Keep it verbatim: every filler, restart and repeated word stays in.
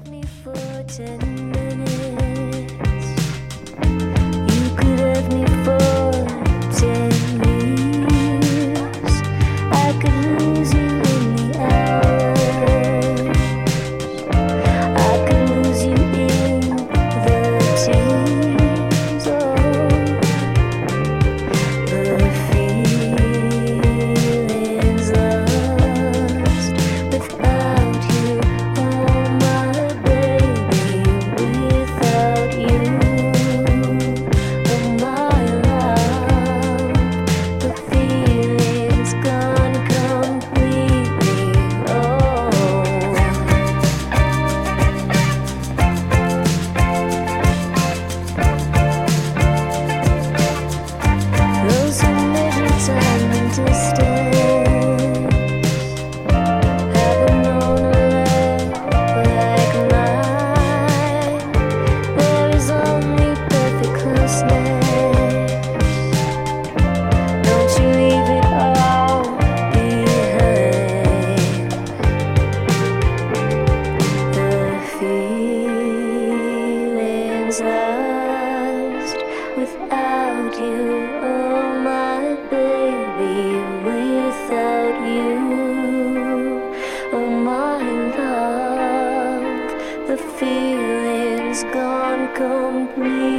have me for ten minutes. You could have me for ten years. I could lose you in the hours. I could lose you in the tears. Oh, the feelings lost without you. Oh, my baby, without you. Oh, my love, the feeling's gone completely. Oh, those who measure time and distance haven't known a love like mine. There is only perfect closeness. Don't you leave it all behind. The feelings lost without you. Oh, my baby, without you. Oh, my love, the feeling's gone completely.